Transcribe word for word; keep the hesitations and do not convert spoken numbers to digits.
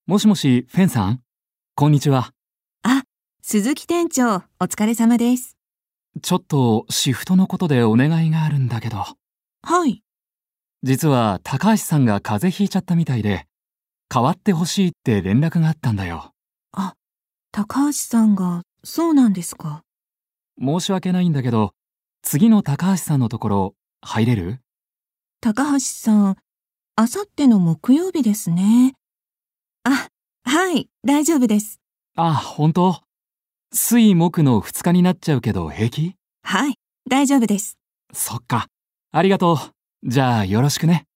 もしもし、フェンさん、こんにちは。 あ、鈴木店長、お疲れ様です。 ちょっとシフトのことでお願いがあるんだけど。 はい。 実は高橋さんが風邪ひいちゃったみたいで、代わってほしいって連絡があったんだよ。 あ、高橋さんが、そうなんですか。 申し訳ないんだけど、次の高橋さんのところ入れる？ 高橋さん、あさっての木曜日ですね。あ、はい、大丈夫です。 あ、本当？水木のふつかになっちゃうけど平気？ はい、大丈夫です。 そっか。ありがとう。じゃあよろしくね。